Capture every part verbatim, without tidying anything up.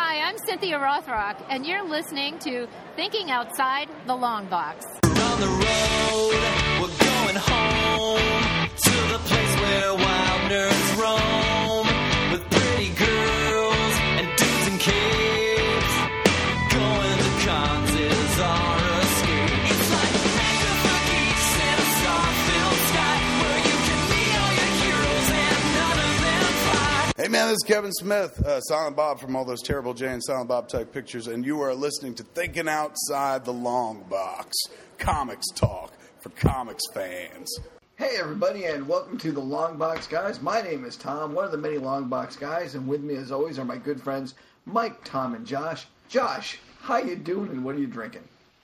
Hi, I'm Cynthia Rothrock, and you're listening to Thinking Outside the Long Box. On the road, we're going home to the place where wild nerds roam with pretty girls and dudes in capes. Going to cons is our escape. It's like a mecca for geeks in a star-filled sky where you can meet all your heroes and none of them fly. Hey man, this is Kevin Smith, uh, Silent Bob from all those terrible Jay and Silent Bob type pictures, and you are listening to Thinking Outside the Long Box. Comics talk for comics fans. Hey everybody, and welcome to the Long Box Guys. My name is Tom, one of the many Long Box Guys, and with me as always are my good friends Mike, Tom, and Josh. Josh, how you doing and what are you drinking?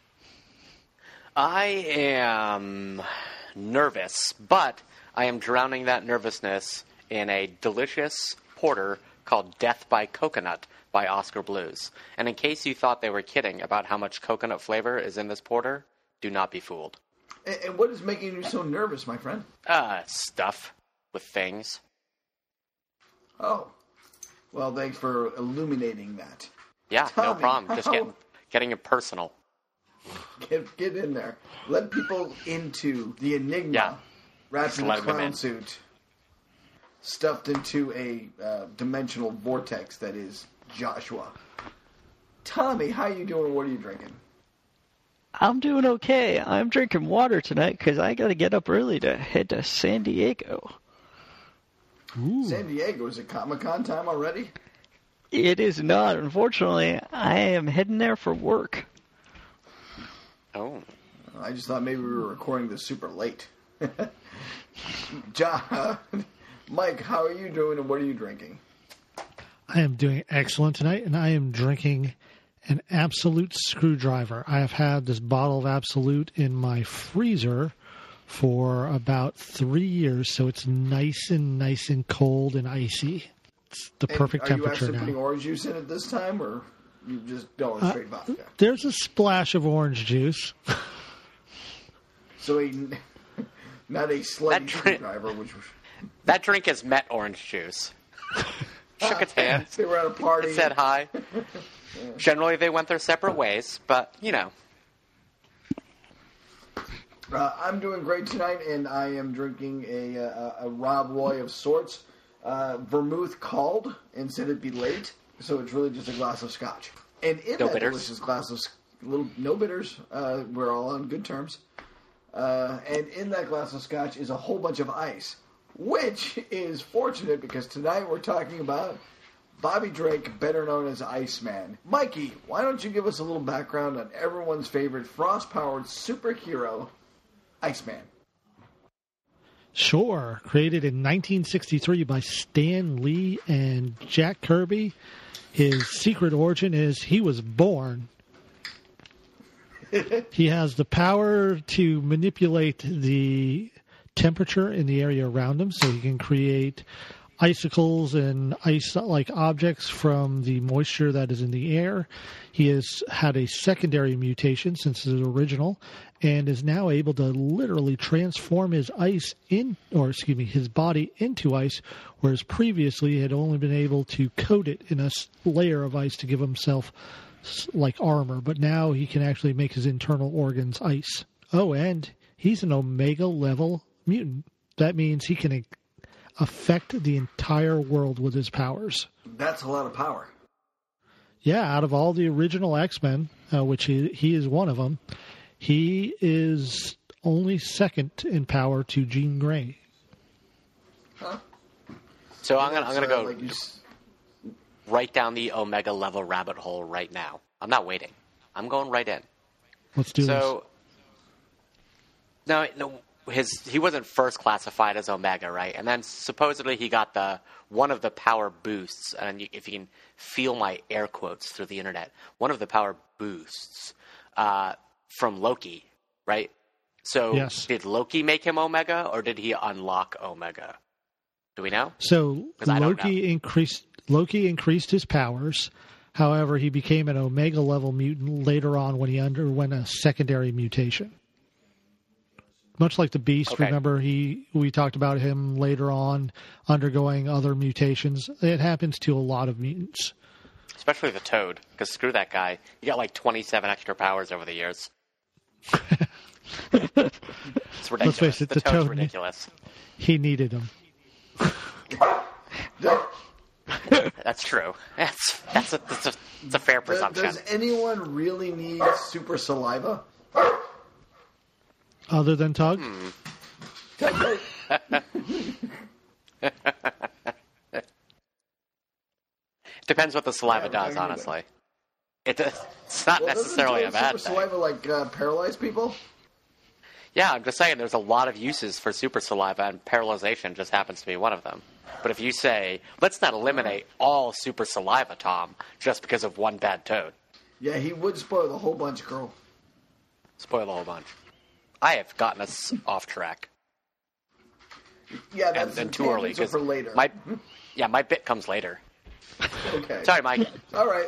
I am nervous, but I am drowning that nervousness in a delicious porter called Death by Coconut by Oscar Blues. And in case you thought they were kidding about how much coconut flavor is in this porter, do not be fooled. And, and what is making you so nervous, my friend? Uh, stuff with things. Oh. Well, thanks for illuminating that. Yeah, Tommy, no problem. Just how... getting, getting it personal. Get, get in there. Let people into the enigma Yeah. wrapped in a Let them clown in. suit, stuffed into a uh, dimensional vortex that is Joshua. Tommy, how you doing? What are you drinking? I'm doing okay. I'm drinking water tonight because I got to get up early to head to San Diego. Ooh. San Diego, is it Comic-Con time already? It is not. Unfortunately, I am heading there for work. Oh. I just thought maybe we were recording this super late. John, Mike, how are you doing and what are you drinking? I am doing excellent tonight, and I am drinking an Absolute Screwdriver. I have had this bottle of Absolute in my freezer for about three years, so it's nice and nice and cold and icy. It's the and perfect are temperature you actually now. putting orange juice in it this time, or you just going straight uh, vodka? There's a splash of orange juice. So a, not a slutty drink- screwdriver, which was... That drink has met orange juice. Shook its hand. They were at a party. It said hi. Generally, they went their separate ways, but, you know. Uh, I'm doing great tonight, and I am drinking a, a, a Rob Roy of sorts. Uh, vermouth called and said it'd be late, so it's really just a glass of scotch. And in No that bitters? delicious glass of little no bitters, uh, we're all on good terms. Uh, and in that glass of scotch is a whole bunch of ice, which is fortunate because tonight we're talking about Bobby Drake, better known as Iceman. Mikey, why don't you give us a little background on everyone's favorite frost-powered superhero, Iceman? Sure. Created in nineteen sixty-three by Stan Lee and Jack Kirby. His secret origin is he was born. He has the power to manipulate the temperature in the area around him, so he can create icicles and ice-like objects from the moisture that is in the air. He has had a secondary mutation since his original, and is now able to literally transform his ice in, or excuse me, his body into ice, whereas previously he had only been able to coat it in a layer of ice to give himself like armor. But now he can actually make his internal organs ice. Oh, and he's an Omega level mutant. That means he can affect the entire world with his powers. That's a lot of power. Yeah, out of all the original X-Men, uh, which he, he is one of them, he is only second in power to Jean Grey. Huh? So I'm gonna I'm gonna So, go like you s- right down the Omega level rabbit hole right now. I'm not waiting. I'm going right in. Let's do So, no, no, his he wasn't first classified as Omega, right? And then supposedly he got the one of the power boosts, and you, if you can feel my air quotes through the internet, one of the power boosts uh, from Loki, right? So Yes. did Loki make him Omega, or did he unlock Omega? Do we know? this. So 'Cause I don't Loki increased Loki increased his powers. However, he became an Omega level mutant later on when he underwent a secondary mutation. Much like the Beast, Okay. remember he we talked about him later on undergoing other mutations. It happens to a lot of mutants. especially the Toad, because screw that guy. He got like twenty-seven extra powers over the years. It's ridiculous. Let's face it, the, the Toad's Toad, ridiculous. He needed them. That's true. That's that's a, that's a, that's a fair Does, presumption. does anyone really need super saliva? Other than Tug? Hmm. Depends what the saliva Yeah, does, maybe, honestly. It, it's not Well, necessarily a doesn't bad super thing. saliva like uh, paralyze people? Yeah, I'm just saying there's a lot of uses for super saliva, and paralyzation just happens to be one of them. But if you say, let's not eliminate all super saliva, Tom, just because of one bad Toad, Yeah, he would spoil the whole bunch, girl. spoil the whole bunch. I have gotten us off track. Yeah, And, that's and too early. tangents are 'cause for later. My, yeah, my bit comes later. Okay. Sorry, Mike. All right.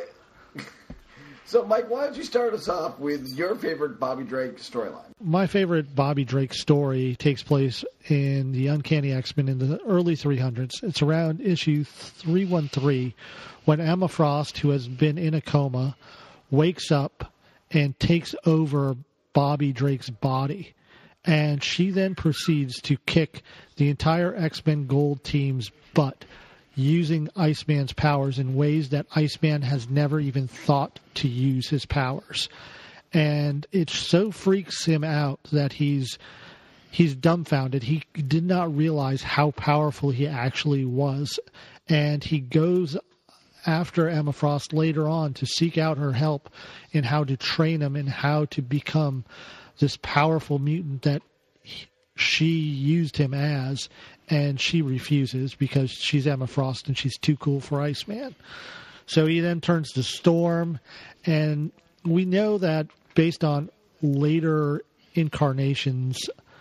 So, Mike, why don't you start us off with your favorite Bobby Drake storyline? My favorite Bobby Drake story takes place in the Uncanny X-Men in the early three hundreds. It's around issue three thirteen when Emma Frost, who has been in a coma, wakes up and takes over Bobby Drake's body. And she then proceeds to kick the entire X-Men Gold team's butt, using Iceman's powers in ways that Iceman has never even thought to use his powers. And it so freaks him out that he's he's dumbfounded. He did not realize how powerful he actually was. And he goes after Emma Frost later on to seek out her help in how to train him and how to become this powerful mutant that he, she used him as. And she refuses because she's Emma Frost and she's too cool for Iceman. So he then turns to Storm, and we know that based on later incarnations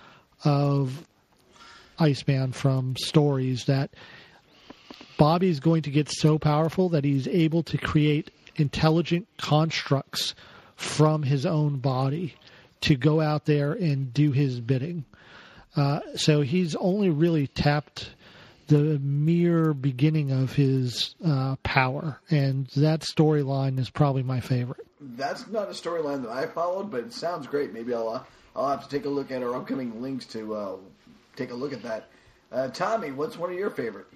of Iceman from stories that Bobby's going to get so powerful that he's able to create intelligent constructs from his own body to go out there and do his bidding. Uh, so he's only really tapped the mere beginning of his uh, power, and that storyline is probably my favorite. That's not a storyline that I followed, but it sounds great. Maybe I'll uh, I'll have to take a look at our upcoming links to uh, take a look at that. Uh, Tommy, what's one of your favorite?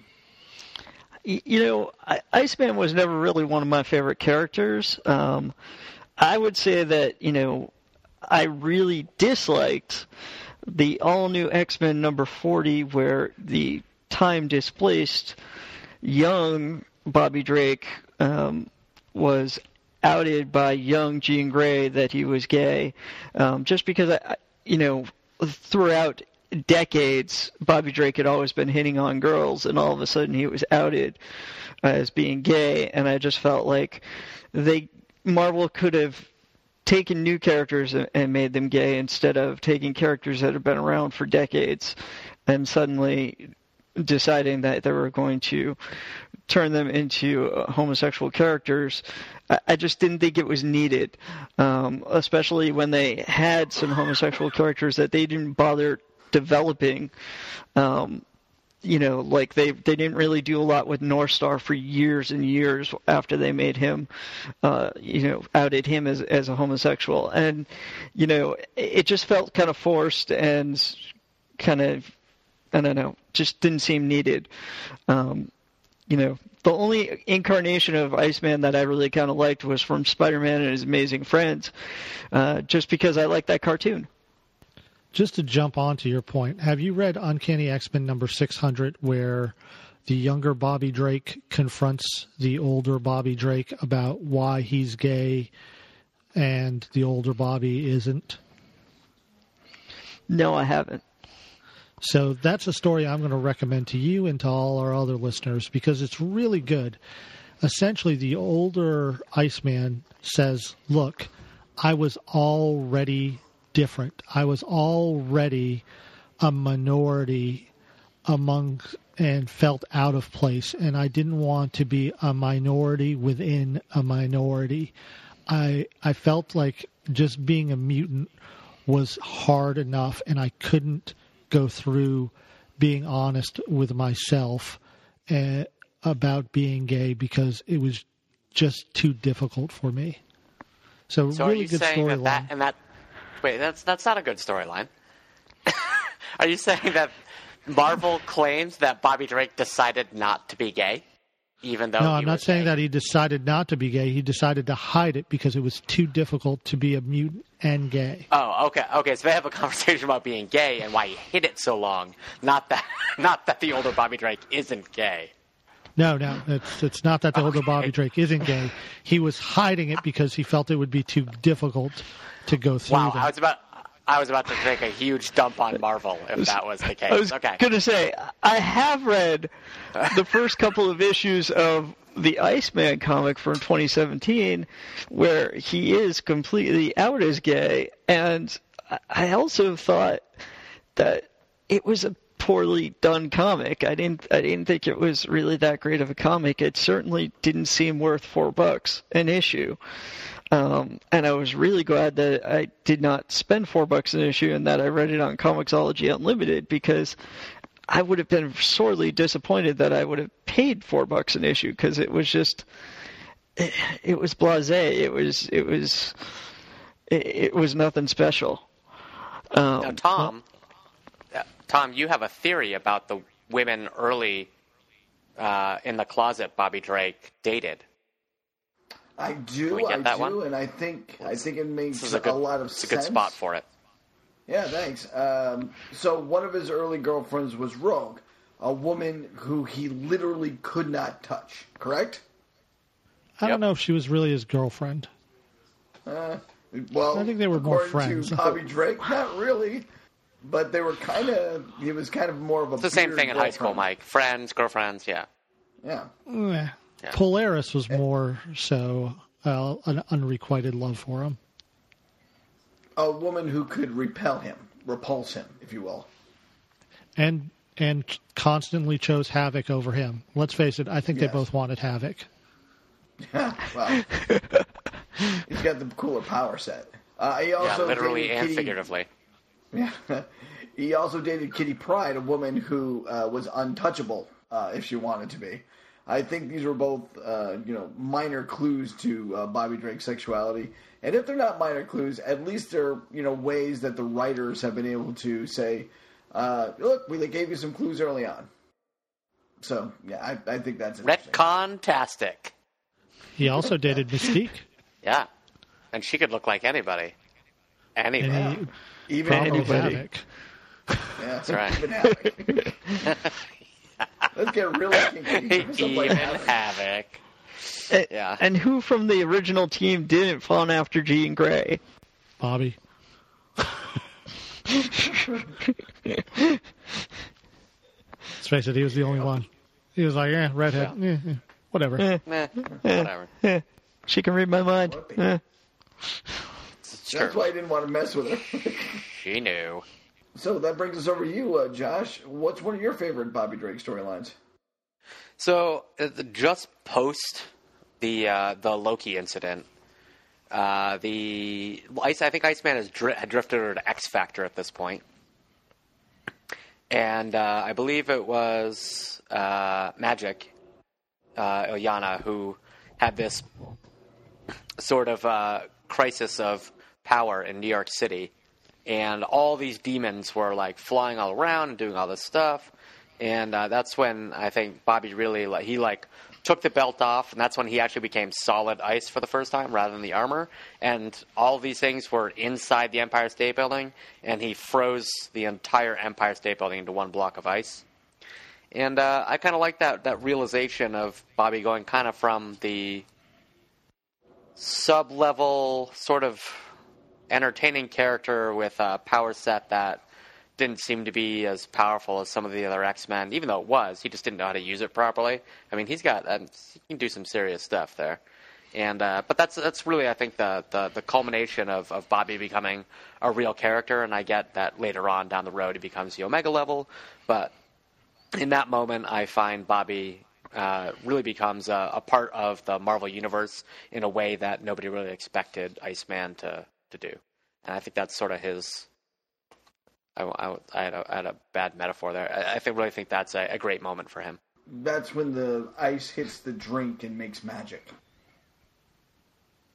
You know, I, Iceman was never really one of my favorite characters. Um, I would say that, you know, I really disliked the all-new X-Men number forty, where the time-displaced young Bobby Drake um, was outed by young Jean Grey that he was gay, um, just because, I, you know, throughout decades, Bobby Drake had always been hitting on girls, and all of a sudden he was outed as being gay, and I just felt like they Marvel could have taken new characters and made them gay instead of taking characters that have been around for decades and suddenly deciding that they were going to turn them into uh, homosexual characters. I, I just didn't think it was needed, um, especially when they had some homosexual characters that they didn't bother developing. Um, you know, like they they didn't really do a lot with North Star for years and years after they made him, uh, you know, outed him as as a homosexual, and you know, it just felt kind of forced and kind of, I don't know, just didn't seem needed. Um, you know, the only incarnation of Iceman that I really kind of liked was from Spider-Man and His Amazing Friends, uh, just because I liked that cartoon. Just to jump on to your point, have you read Uncanny X-Men number six hundred, where the younger Bobby Drake confronts the older Bobby Drake about why he's gay and the older Bobby isn't? No, I haven't. So that's a story I'm going to recommend to you and to all our other listeners because it's really good. Essentially, the older Iceman says, look, I was already different. I was already a minority among and felt out of place, and I didn't want to be a minority within a minority. I I felt like just being a mutant was hard enough, and I couldn't go through being honest with myself uh, about being gay because it was just too difficult for me. So, So are really you good saying that, that storyline. and that? Wait, that's that's not a good storyline. Are you saying that Marvel claims that Bobby Drake decided not to be gay, even though No, he I'm not was saying gay? that he decided not to be gay. He decided to hide it because it was too difficult to be a mutant and gay. Oh, okay, okay. So they have a conversation about being gay and why he hid it so long. Not that, not that the older Bobby Drake isn't gay. No, no, it's it's not that the older Okay. Bobby Drake isn't gay. He was hiding it because he felt it would be too difficult to go through Wow, that. I was about, I was about to take a huge dump on Marvel if that was the case. I was Okay. going to say, I have read the first couple of issues of the Iceman comic from twenty seventeen, where he is completely out as gay, and I- I also thought that it was a poorly done comic. I didn't, I didn't think it was really that great of a comic. It certainly didn't seem worth four bucks an issue. Um, and I was really glad that I did not spend four bucks an issue and that I read it on Comixology Unlimited, because I would have been sorely disappointed that I would have paid four bucks an issue, because it was just, it, it was blasé. It was, it was, it, it was nothing special. Um, Now, Tom, uh, Tom, you have a theory about the women early uh, in the closet Bobby Drake dated. I do, we get I that do, one? and I think I think it makes This is a good, lot of it's a sense. good spot for it. Yeah, thanks. Um, so one of his early girlfriends was Rogue, a woman who he literally could not touch. Correct? I Yep. don't know if she was really his girlfriend. Uh, well, I think they were more according friends. to Bobby Drake, not really, but they were kind of. He was kind of more of a. It's the same beard thing in high school, girlfriend. Mike. Friends, girlfriends, yeah. Yeah. Eh. Yeah. Polaris was more so uh, an unrequited love for him. A woman who could repel him, repulse him, if you will. And and constantly chose Havoc over him. Let's face it, I think Yes. they both wanted Havoc. Yeah, well, he's got the cooler power set. Uh, he Yeah, also literally dated and Kitty, figuratively. Yeah, he also dated Kitty Pryde, a woman who uh, was untouchable uh, if she wanted to be. I think these were both, uh, you know, minor clues to uh, Bobby Drake's sexuality. And if they're not minor clues, at least they're, you know, ways that the writers have been able to say, uh, look, we gave you some clues early on. So, yeah, I, I think that's interesting. Retcon-tastic. He also dated Mystique. Yeah. And she could look like anybody. Anybody. And he Even probably anybody. Havoc. Yeah, That's right. Even Havoc. Let's get really kinky. for something like Even Havoc. Havoc. and, Yeah. and who from the original team didn't fawn after Jean Grey? Bobby. Let's face it, he was the only one. He was like, eh, redhead, eh, eh, whatever. Eh, Meh, whatever. eh, she can read my mind. Eh. It's That's true. why I didn't want to mess with her. She knew. So that brings us over to you, uh, Josh. What's one of your favorite Bobby Drake storylines? So, uh, just post the uh, the Loki incident, uh, the Ice. I think Iceman has dri- had drifted over to X Factor at this point, and uh, I believe it was uh, Magic uh, Ilyana who had this sort of uh, crisis of power in New York City, and all these demons were like flying all around and doing all this stuff. And uh, that's when I think Bobby really, like, he like took the belt off, and that's when he actually became solid ice for the first time rather than the armor. And all these things were inside the Empire State Building, and he froze the entire Empire State Building into one block of ice. And uh, I kind of like that that realization of Bobby going kind of from the sub-level sort of entertaining character with a power set that didn't seem to be as powerful as some of the other X-Men, even though it was. He just didn't know how to use it properly. I mean, he's got um, he can do some serious stuff there. And uh, but that's that's really, I think, the the, the culmination of, of Bobby becoming a real character. And I get that later on down the road he becomes the Omega level, but in that moment I find Bobby uh, really becomes a, a part of the Marvel Universe in a way that nobody really expected Iceman to, to do. And I think that's sort of his... I, I, I, had, a, I had a bad metaphor there. I, I think, really think that's a, a great moment for him. That's when the ice hits the drink and makes magic.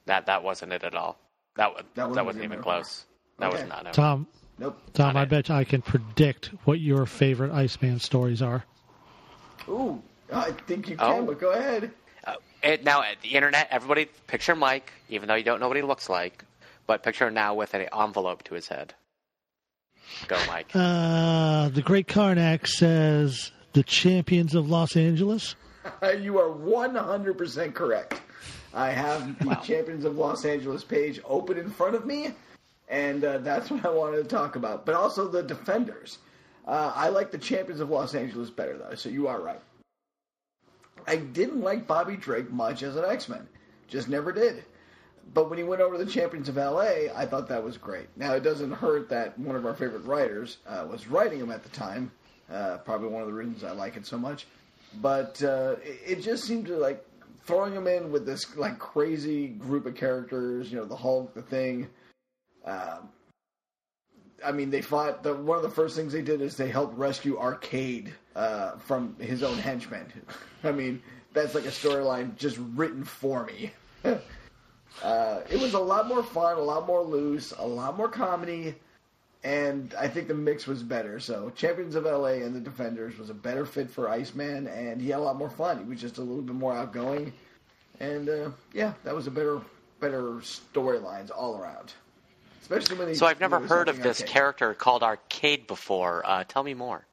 That that wasn't it at all. That was That that wasn't wasn't even even a- close. That Okay. was not it. Tom, Nope. Tom, Not I it. bet I can predict what your favorite Iceman stories are. Ooh, I think you can, Oh. but go ahead. Uh, it, now, at the internet, everybody picture Mike, even though you don't know what he looks like, but picture him now with an envelope to his head. Go, Mike. Uh, the Great Karnak says the champions of Los Angeles. You are one hundred percent correct. I have the Wow. Champions of Los Angeles page open in front of me, and uh, that's what I wanted to talk about. But also the Defenders. Uh, I like the Champions of Los Angeles better, though, so you are right. I didn't like Bobby Drake much as an X-Men. Just never did. But when he went over to the Champions of L A, I thought that was great. Now, it doesn't hurt that one of our favorite writers uh, was writing him at the time. Uh, probably one of the reasons I like it so much. But uh, it, it just seemed to, like, throwing him in with this, like, crazy group of characters, you know, the Hulk, the Thing. Um, I mean, they fought, the, one of the first things they did is they helped rescue Arcade uh, from his own henchmen. I mean, that's like a storyline just written for me. uh, it was a lot more fun, a lot more loose, a lot more comedy, and I think the mix was better. So Champions of L A and the Defenders was a better fit for Iceman, and he had a lot more fun. He was just a little bit more outgoing, and uh, yeah, that was a better, better storylines all around. Especially when he, So I've never when he was heard of helping this Arcade. character called Arcade before. Uh, tell me more.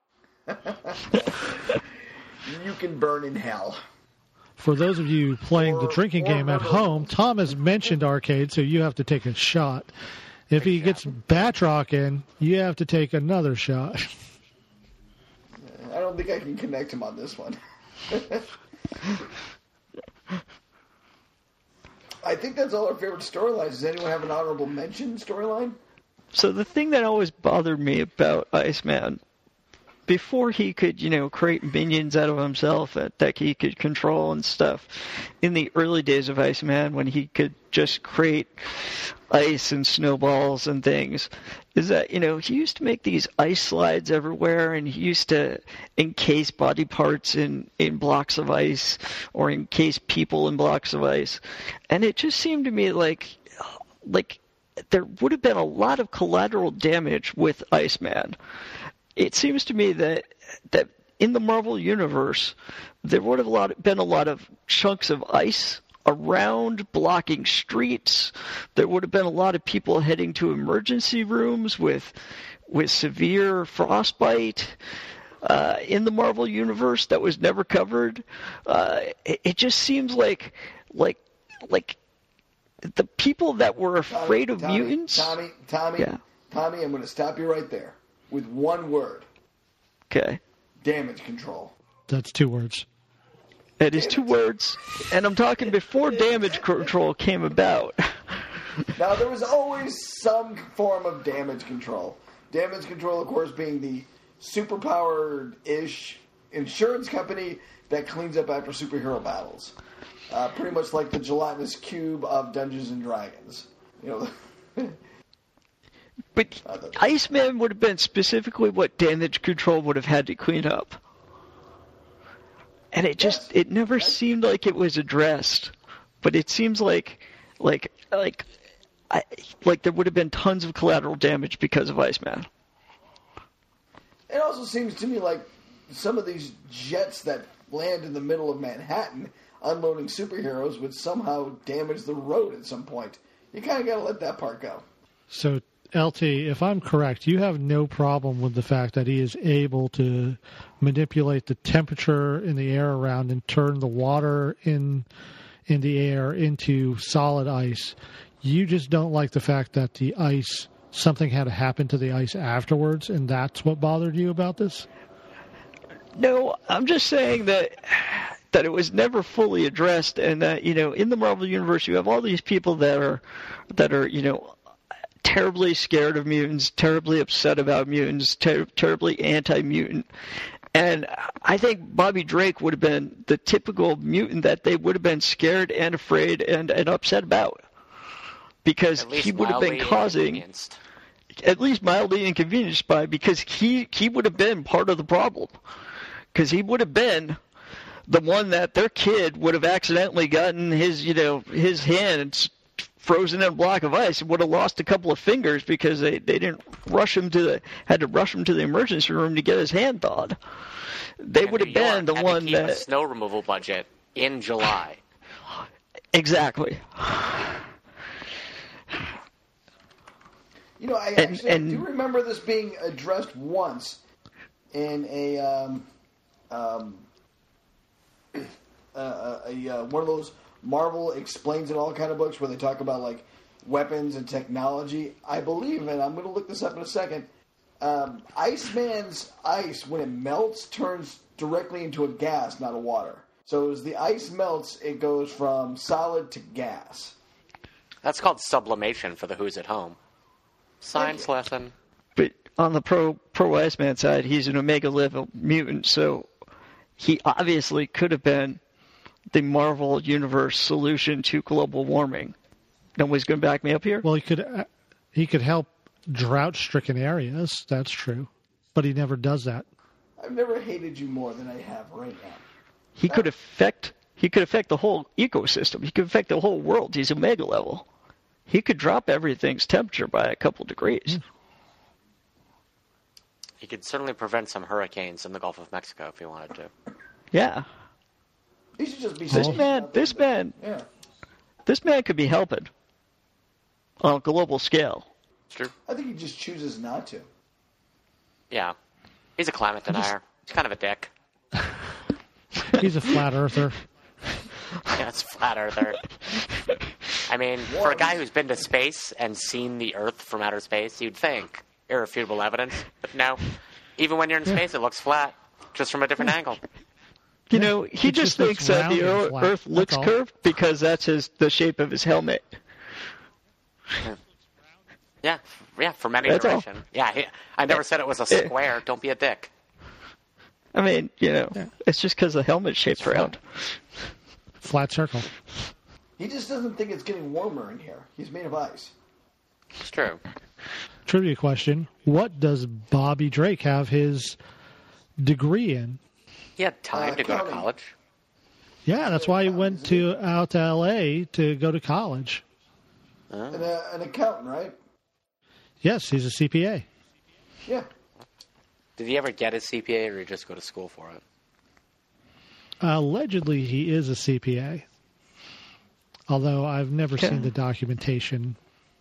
You can burn in hell. For those of you playing the Or- drinking or game at remember- home, Tom has mentioned Arcade, so you have to take a shot. If he gets Batroc in, you have to take another shot. I don't think I can connect him on this one. I think that's all our favorite storylines. Does anyone have an honorable mention storyline? So the thing that always bothered me about Iceman, before he could, you know, create minions out of himself that, that he could control and stuff, in the early days of Iceman, when he could just create ice and snowballs and things, is that, you know, he used to make these ice slides everywhere, and he used to encase body parts in, in blocks of ice, or encase people in blocks of ice. And it just seemed to me like, like, there would have been a lot of collateral damage with Iceman. It seems to me that that in the Marvel Universe, there would have a lot, been a lot of chunks of ice around blocking streets. There would have been a lot of people heading to emergency rooms with with severe frostbite. Uh, in the Marvel Universe, that was never covered. Uh, it, it just seems like like like the people that were afraid of Tommy, mutants. Tommy, Tommy, Yeah. Tommy, I'm going to stop you right there with one word. Okay. Damage control. That's two words. It is two words, and I'm talking before damage control came about. Now, there was always some form of damage control. Damage control, of course, being the superpowered-ish insurance company that cleans up after superhero battles. Uh, pretty much like the gelatinous cube of Dungeons and Dragons. You know, But Iceman would have been specifically what damage control would have had to clean up. And it just, Yes. it never seemed like it was addressed. But it seems like, like, like, I, like there would have been tons of collateral damage because of Iceman. it also seems to me like some of these jets that land in the middle of Manhattan unloading superheroes would somehow damage the road at some point. You kind of got to let that part go. So, L T, if I'm correct, you have no problem with the fact that he is able to manipulate the temperature in the air around and turn the water in in the air into solid ice. You just don't like the fact that the ice, something had to happen to the ice afterwards, and that's what bothered you about this? No, I'm just saying that that it was never fully addressed, and that, you know, in the Marvel Universe, you have all these people that are that are, you know, terribly scared of mutants, terribly upset about mutants, ter- terribly anti-mutant. And I think Bobby Drake would have been the typical mutant that they would have been scared and afraid and, and upset about. Because At least he would have been mildly causing, inconvenienced. at least mildly inconvenienced by, because he, he would have been part of the problem. Because he would have been the one that their kid would have accidentally gotten his, you know, his hands frozen in a block of ice and would have lost a couple of fingers because they, they didn't rush him to the had to rush him to the emergency room to get his hand thawed. They And would have New been York the had one to keep that a snow removal budget in July. exactly. You know, I And- actually and- do remember this being addressed once in a um, um, uh, a uh, one of those Marvel explains it all kind of books where they talk about like weapons and technology. I believe, and I'm going to look this up in a second. Um, Iceman's ice, when it melts, turns directly into a gas, not a water. So as the ice melts, it goes from solid to gas. That's called sublimation for the who's at home. Science lesson. But on the pro pro Iceman side, he's an Omega level mutant, so he obviously could have been the Marvel Universe solution to global warming. Nobody's going to back me up here? Well, he could uh, he could help drought-stricken areas. That's true, but he never does that. I've never hated you more than I have right now. He could affect he could affect the whole ecosystem. He could affect the whole world. He's Omega level. He could drop everything's temperature by a couple degrees. He could certainly prevent some hurricanes in the Gulf of Mexico if he wanted to. Yeah. He should just be This saying man nothing, this but- man Yeah. this man could be helping on a global scale. It's true. I think he just chooses not to. Yeah. He's a climate denier. He's kind of a dick. He's a flat earther. Yeah, it's a flat earther. I mean, for a guy who's been to space and seen the Earth from outer space, you'd think irrefutable evidence. But no. Even when you're in space, it looks flat, just from a different angle. You know, he It just just looks thinks that round the and Earth, flat. Earth looks That's all. curved because that's his the shape of his helmet. Yeah, yeah, for many That's all. duration. Yeah, he, I never said it was a Eh. square. Don't be a dick. I mean, you know, it's just because the helmet's shaped round. Flat circle. He just doesn't think it's getting warmer in here. He's made of ice. It's true. Trivia question: what does Bobby Drake have his degree in? He had time Uh, to go to accounting. college. Yeah, that's why he went to out to L A to go to college. And uh, an accountant, right? Yes, he's a C P A. Yeah. Did he ever get his C P A, or did he just go to school for it? Allegedly, he is a C P A. Although I've never Okay. seen the documentation.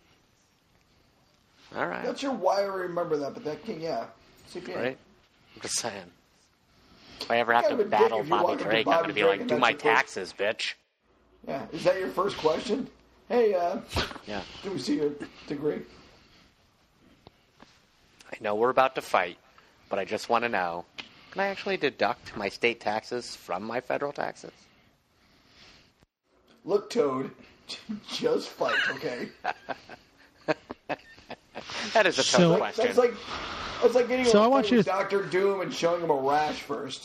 All right. Not sure why I remember that, but that can, yeah. C P A. Right? I'm just saying. If I ever have Kind to of a dick battle if you Bobby walk up to Drake, I'm Bobby going to be Drake like, and do that's my your first- taxes, bitch. Yeah. Is that your first question? Hey, uh, Yeah. do we see your degree? I know we're about to fight, but I just want to know, can I actually deduct my state taxes from my federal taxes? Look, Toad, just fight, okay? That is a tough So- question. That's like that's like getting So a I want fight you with to- Doctor Doom and showing him a rash first.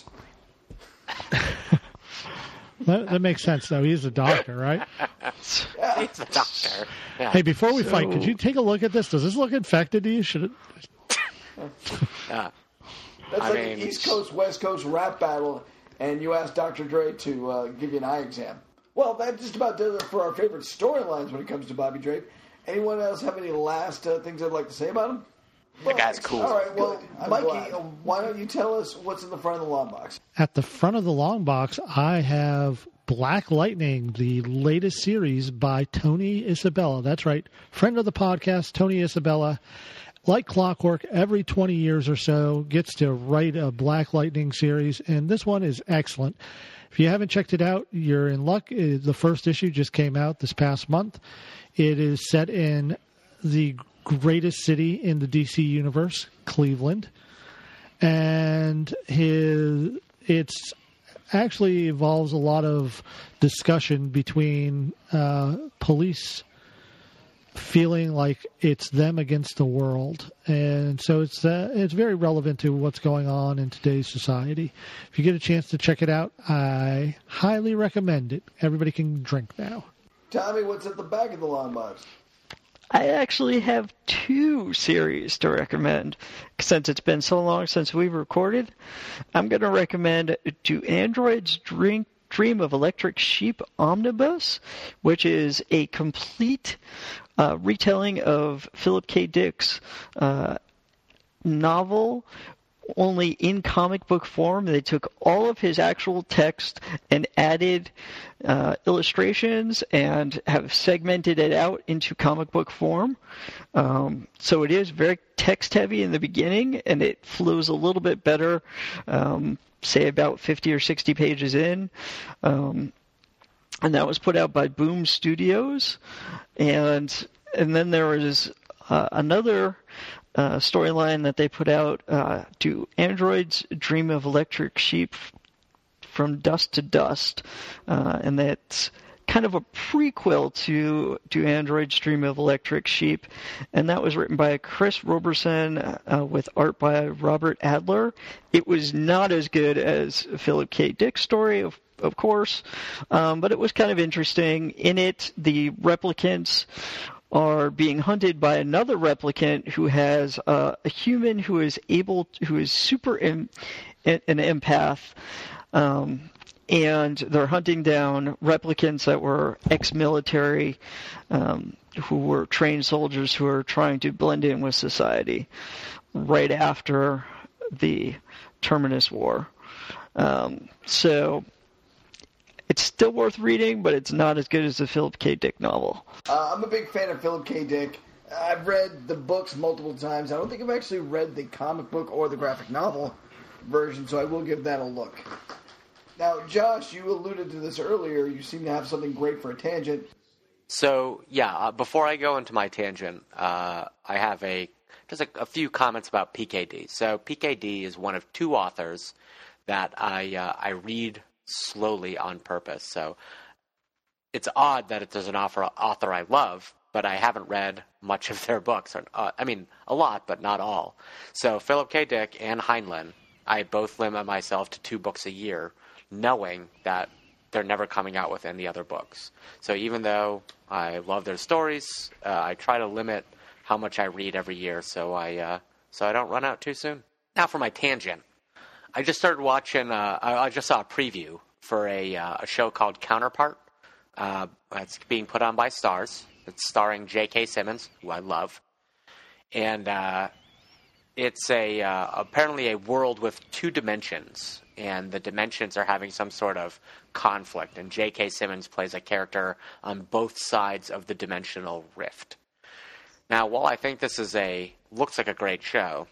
That, that makes sense, though. He's a doctor, right? Yeah. He's a doctor. Yeah. Hey, before we fight, So- could you take a look at this? Does this look infected to you? Should it? Yeah. That's I like mean- an East Coast West Coast rap battle, and you ask Doctor Dre to uh, give you an eye exam. Well, that just about does it for our favorite storylines when it comes to Bobby Drake. Anyone else have any last uh, things I'd like to say about him? The guy's cool. All right, well, Good. Mikey, uh, why don't you tell us what's in the front of the long box? At the front of the long box, I have Black Lightning, the latest series by Tony Isabella. That's right, friend of the podcast, Tony Isabella. Like clockwork, every twenty years or so gets to write a Black Lightning series, and this one is excellent. If you haven't checked it out, you're in luck. Uh, The first issue just came out this past month. It is set in the greatest city in the D C universe, Cleveland, and his it's actually involves a lot of discussion between uh, police feeling like it's them against the world, and so it's uh, it's very relevant to what's going on in today's society. If you get a chance to check it out, I highly recommend it. Everybody can drink now. Tommy, what's at the back of the long box? I actually have two series to recommend. Since it's been so long since we've recorded, I'm going to recommend Do Androids Drink Dream of Electric Sheep Omnibus, which is a complete uh, retelling of Philip K. Dick's uh, novel, only in comic book form. They took all of his actual text and added uh, illustrations and have segmented it out into comic book form. Um, so it is very text heavy in the beginning, and it flows a little bit better, um, say about fifty or sixty pages in. Um, and that was put out by Boom Studios. And, and then there was uh, another Uh, storyline that they put out, uh, Do Androids Dream of Electric Sheep from Dust to Dust? Uh, and that's kind of a prequel to Do Androids Dream of Electric Sheep. And that was written by Chris Roberson uh, with art by Robert Adler. It was not as good as Philip K. Dick's story, of, of course, um, but it was kind of interesting. In it, the replicants are being hunted by another replicant who has uh, a human who is able, who is super in, in, an empath, um, and they're hunting down replicants that were ex-military, um, who were trained soldiers who are trying to blend in with society right after the Terminus War. Um, so it's still worth reading, but it's not as good as the Philip K. Dick novel. Uh, I'm a big fan of Philip K. Dick. I've read the books multiple times. I don't think I've actually read the comic book or the graphic novel version, so I will give that a look. Now, Josh, you alluded to this earlier. You seem to have something great for a tangent. So, yeah, uh, before I go into my tangent, uh, I have a just a, a few comments about P K D. So P K D is one of two authors that I uh, I read slowly on purpose. So it's odd that there's an author, author I love, but I haven't read much of their books. Uh, I mean, a lot, but not all. So Philip K. Dick and Heinlein, I both limit myself to two books a year, knowing that they're never coming out with any other books. So even though I love their stories, uh, I try to limit how much I read every year so I uh, so I don't run out too soon. Now for my tangent. I just started watching, uh, I just saw a preview for a, uh, a show called Counterpart. Uh, it's being put on by Starz. It's starring J K. Simmons, who I love. And uh, it's a uh, apparently a world with two dimensions. And the dimensions are having some sort of conflict. And J K. Simmons plays a character on both sides of the dimensional rift. Now, while I think this is a looks like a great show,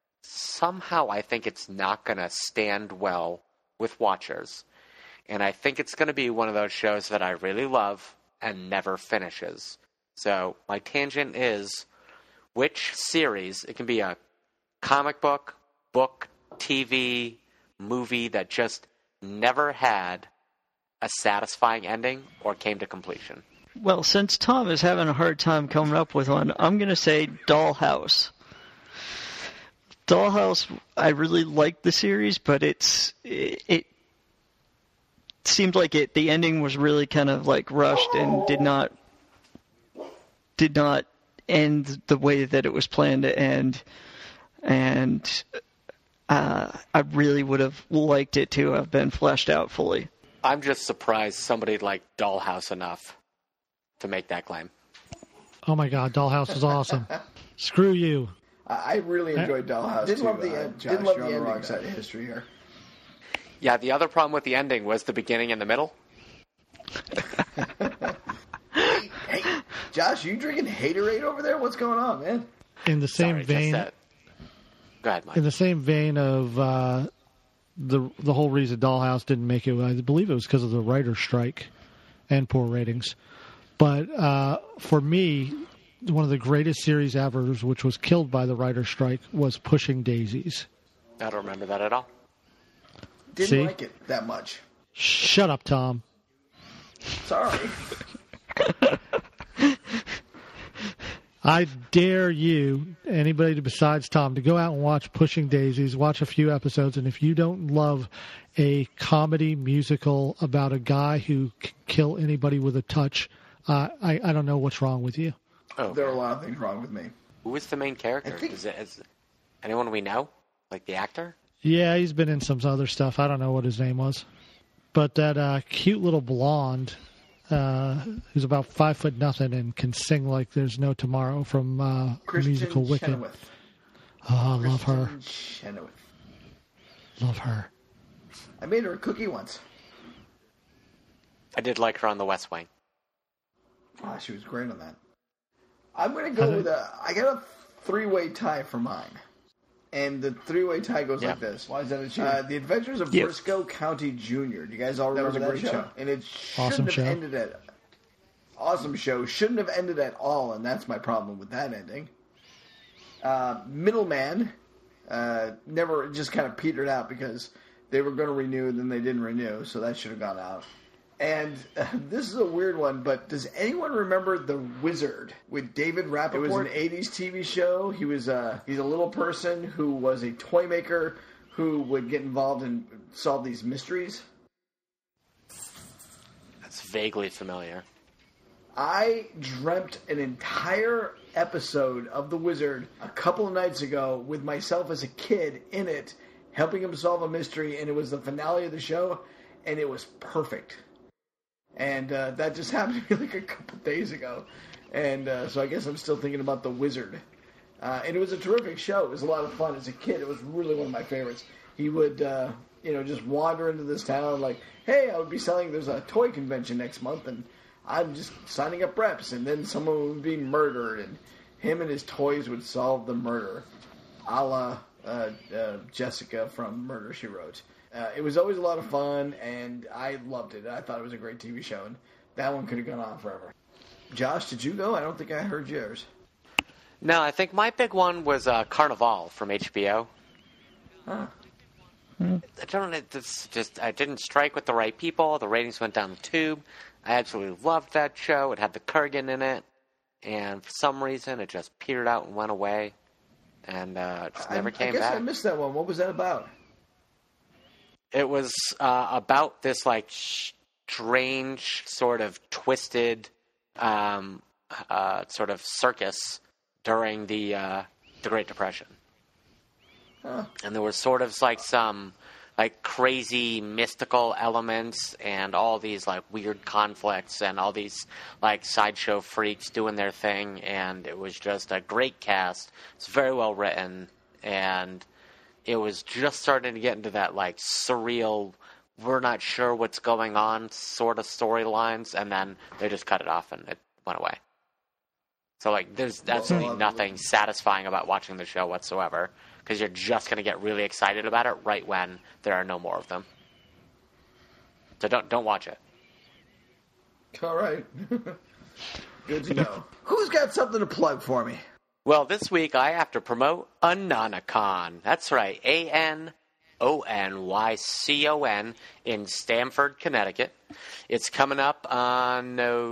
somehow I think it's not going to stand well with watchers. And I think it's going to be one of those shows that I really love and never finishes. So my tangent is, which series, it can be a comic book, book, T V, movie that just never had a satisfying ending or came to completion. Well, since Tom is having a hard time coming up with one, I'm going to say Dollhouse. Dollhouse, I really liked the series, but it's it, it seemed like it the ending was really kind of like rushed and did not did not end the way that it was planned to end, and uh, I really would have liked it to have been fleshed out fully. I'm just surprised somebody liked Dollhouse enough to make that claim. Oh my God, Dollhouse is awesome. Screw you. I really enjoyed Dollhouse, Didn't too. love the uh, end. Josh, Didn't love you're the on the wrong ending, side though. of history here. Yeah, the other problem with the ending was the beginning and the middle. hey, hey, Josh, you drinking Haterade over there? What's going on, man? In the same Sorry, just vein, that. Go ahead, Mike. in the same vein of uh, the the whole reason Dollhouse didn't make it, I believe it was because of the writer's strike and poor ratings. But uh, for me, one of the greatest series ever, which was killed by the writer's strike, was Pushing Daisies. I don't remember that at all. Didn't See? like it that much. Shut up, Tom. Sorry. I dare you, anybody besides Tom, to go out and watch Pushing Daisies, watch a few episodes, and if you don't love a comedy musical about a guy who can kill anybody with a touch, uh, I, I don't know what's wrong with you. Oh, There are a lot of things wrong with me. who is the main character? I think- Is it is anyone we know? Like the actor? Yeah, he's been in some other stuff. I don't know what his name was. but that uh, cute little blonde uh, who's about five foot nothing and can sing like there's no tomorrow from uh, Kristen musical Wicked. Chenoweth. Oh, I love her. Kristen Chenoweth. Love her. I made her a cookie once. I did like her on The West Wing. Oh, she was great on that. I'm going to go with a... I got a three-way tie for mine. And the three-way tie goes Yeah. like this. Why is that a cheat? Uh, the Adventures of Yep. Briscoe County Junior Do you guys all That was remember a that, great show? show. And it shouldn't Awesome have show. ended at... Awesome show. Shouldn't have ended at all, and that's my problem with that ending. Uh, Middleman uh, never just kind of petered out because they were going to renew, then they didn't renew, so that should have gone out. And uh, this is a weird one, but does anyone remember The Wizard with David Rappaport? It was an eighties T V show. He was a, he's a little person who was a toy maker who would get involved and solve these mysteries. That's vaguely familiar. I dreamt an entire episode of The Wizard a couple of nights ago with myself as a kid in it, helping him solve a mystery, and it was the finale of the show, and it was perfect. And uh, that just happened to me like a couple of days ago. And uh, so I guess I'm still thinking about The Wizard. Uh, and it was a terrific show. It was a lot of fun as a kid. It was really one of my favorites. He would, uh, you know, just wander into this town like, hey, I would be selling, there's a toy convention next month, and I'm just signing up reps. And then someone would be murdered, and him and his toys would solve the murder, a la uh, uh, Jessica from Murder, She Wrote. Uh, it was always a lot of fun, and I loved it. I thought it was a great T V show, and that one could have gone on forever. Josh, did you go? I don't think I heard yours. No, I think my big one was uh, Carnival from H B O. Huh. I don't know, it's just, I didn't strike with the right people. The ratings went down the tube. I absolutely loved that show. It had the Kurgan in it, and for some reason it just petered out and went away, and uh, it just never I, came I guess back. I missed that one. What was that about? It was uh, about this like strange, sort of twisted, um, uh, sort of circus during the uh, the Great Depression, Huh. and there was sort of like some like crazy mystical elements and all these like weird conflicts and all these like sideshow freaks doing their thing, and it was just a great cast. It's very well written, and it was just starting to get into that like surreal, we're not sure what's going on sort of storylines, and then they just cut it off and it went away. So like there's absolutely nothing satisfying about watching the show whatsoever, because you're just going to get really excited about it right when there are no more of them. So don't don't watch it. All right. Good to know. Who's got something to plug for me? Well, this week I have to promote Anonycon. That's right, A N O N Y C O N in Stamford, Connecticut. It's coming up on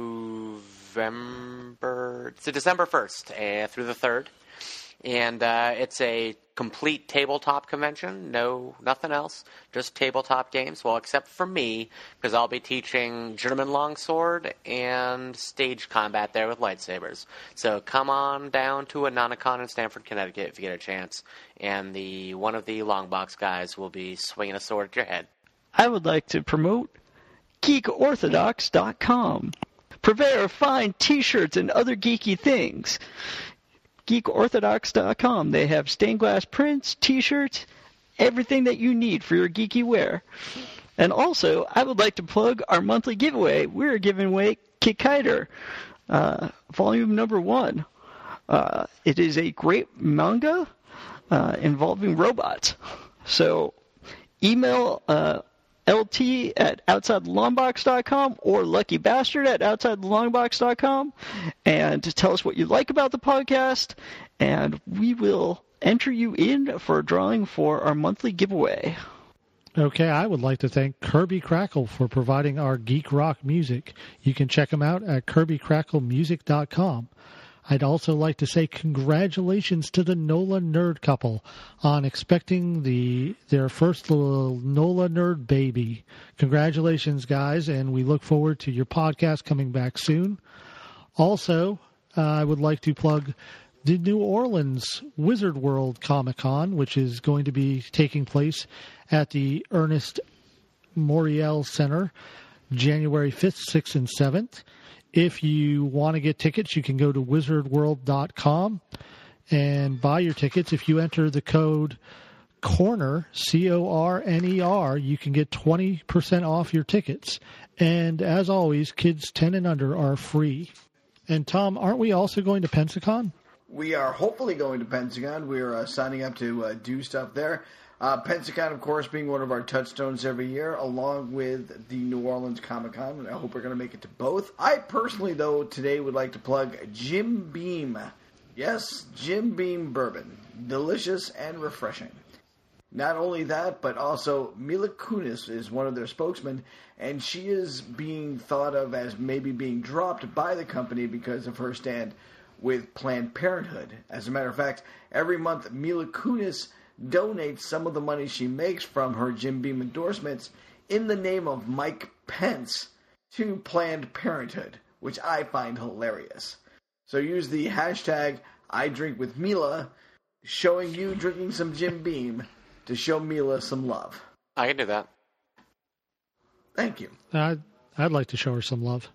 November, it's December first uh, through the third. And uh, it's a complete tabletop convention. No, nothing else. Just tabletop games. Well, except for me, because I'll be teaching German longsword and stage combat there with lightsabers. So come on down to Anonycon in Stamford, Connecticut if you get a chance. And the one of the longbox guys will be swinging a sword at your head. I would like to promote geek orthodox dot com. Purveyor of fine t-shirts and other geeky things. geek orthodox dot com. They have stained glass prints, t-shirts, everything that you need for your geeky wear. And also, I would like to plug our monthly giveaway. We're giving away Kikaider, uh, volume number one. Uh, it is a great manga uh, involving robots. So email uh, L T at outside the longbox dot com or luckybastard at outside the longbox dot com and tell us what you like about the podcast, and we will enter you in for a drawing for our monthly giveaway. Okay, I would like to thank Kirby Crackle for providing our geek rock music. You can check them out at kirby crackle music dot com. I'd also like to say congratulations to the NOLA nerd couple on expecting the their first little NOLA nerd baby. Congratulations, guys, and we look forward to your podcast coming back soon. Also, uh, I would like to plug the New Orleans Wizard World Comic Con, which is going to be taking place at the Ernest Moriel Center, January fifth, sixth, and seventh. If you want to get tickets, you can go to wizard world dot com and buy your tickets. If you enter the code CORNER, C O R N E R, you can get twenty percent off your tickets. And as always, kids ten and under are free. And Tom, aren't we also going to Pensacon? We are hopefully going to Pensacon. We're uh, signing up to uh, do stuff there. Uh, Pensacon, of course, being one of our touchstones every year, along with the New Orleans Comic Con. And I hope we're going to make it to both. I personally, though, today would like to plug Jim Beam. Yes, Jim Beam Bourbon. Delicious and refreshing. Not only that, but also Mila Kunis is one of their spokesmen, and she is being thought of as maybe being dropped by the company because of her stand with Planned Parenthood. As a matter of fact, every month Mila Kunis donates some of the money she makes from her Jim Beam endorsements in the name of Mike Pence to Planned Parenthood, which I find hilarious. So use the hashtag IDrinkWithMila, showing you drinking some Jim Beam to show Mila some love. I can do that. Thank you. I'd, I'd like to show her some love.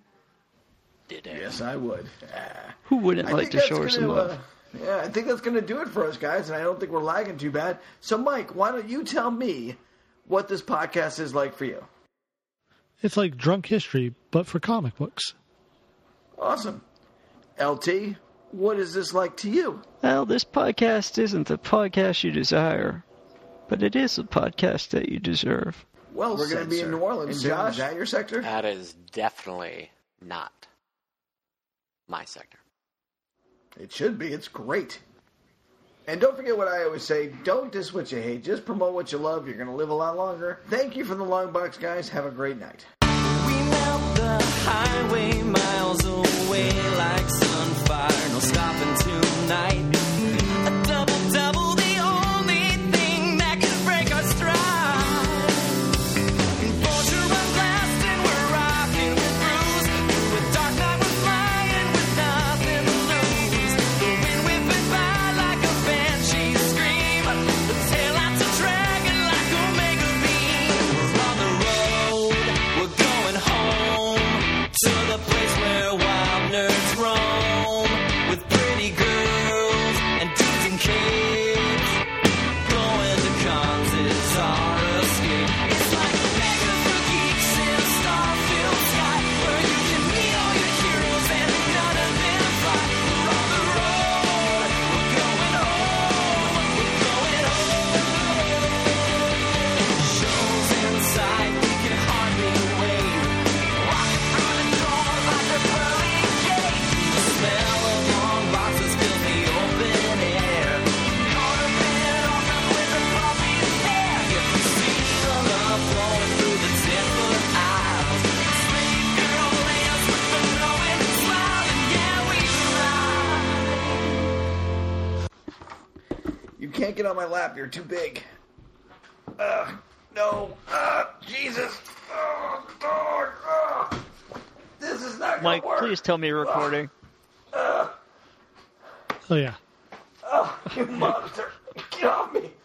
Yes, I would. Ah. Who wouldn't I like think to that's show her gonna, some love? Uh, yeah, I think that's going to do it for us, guys, and I don't think we're lagging too bad. So, Mike, why don't you tell me what this podcast is like for you? It's like Drunk History, but for comic books. Awesome. L T, what is this like to you? Well, this podcast isn't the podcast you desire, but it is the podcast that you deserve. Well, we're going to be in New Orleans. And Josh, Josh? is that your sector? That is definitely not my sector. It should be. It's great. And don't forget what I always say. Don't diss what you hate. Just promote what you love. You're going to live a lot longer. Thank you from the Long Box, guys. Have a great night. The highway miles away like sunfire, no stopping tonight. A double double, the only thing that can break our stride. Vulture run blast and we're rocking with Bruce. Through a dark night we're flying with nothing to lose. The wind whipping by like a banshee scream. The tail lights are dragging like Omega beam. We're on the road, we're going home. To the place where wild nerds roam, with pretty girls and dudes in capes. Going to cons is our escape. It's like a mega for geeks in a star-filled sky, where you can meet all your heroes and none of them fly. We're on the road, we're going home, we're going home. Shows in sight, we can hardly wait. Walking through the door like a pearly gate. The smell of long boxes fills the open air. Caught a bit on the with a puppy there. You can see the love flowing through the ten-foot aisles. Sweet girl lives with the knowing smile, and yeah, we ride. You can't get on my lap. You're too big. Ugh. No. Ugh. Jesus. Ugh. Dog. Ugh. This is not Mike, gonna work. please tell me you're recording. Ugh. Oh, yeah. Ugh. You monster. Get off me.